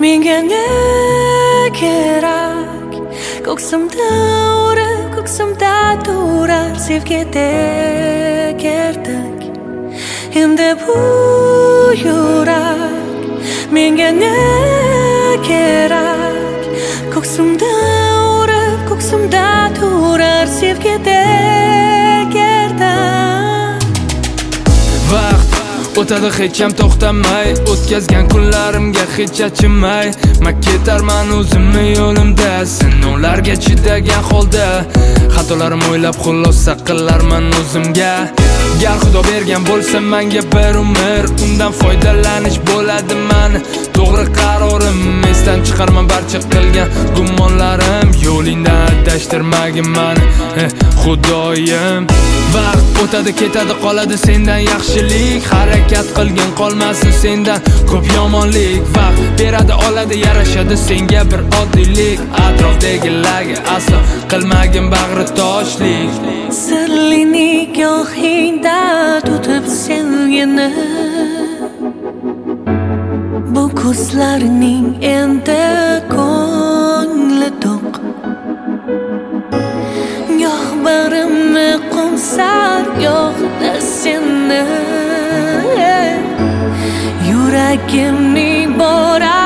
menga ne kerak? Ko'ksimda urib, ko'ksimda turar sevgidek ertak. Endi bu yurak menga ne kerak? Ko'ksimda urib, ko'ksimda turar sevgidek ertak. Vaqt o'tadi hech ham to'xtamay, o'tkazgan kunlarimga hech achinmay. Men ketarman o'zimni yo'limda, sinovlarga chidagan holda. Xatolarim o'ylab xulosa qilarman o'zimga. Gar Xudo bergan bo'lsa menga bir umr, undan foydalanish bo'ladi mani to'g'ri qarorim. Esdan chiqarman barcha qilgan gumonlarim, yo'lingdan adashtirmagin mani Xudoyim. Vaqt o'tadi ketadi, qoladi sendan yaxshilik. Harakat qilgin qolmasin sendan ko'p yomonlik. Vaqt beradi oladi, yarashadi senga bir oddiylik. Atrofdagilarga aslo qilmagin bag'ri toshlik. Sirli nigohingda tutib sevgini, bu ko'zlarning endi ko'ngli to'q. Goh barimni qo'msar, gohda seni. Yuragimning bora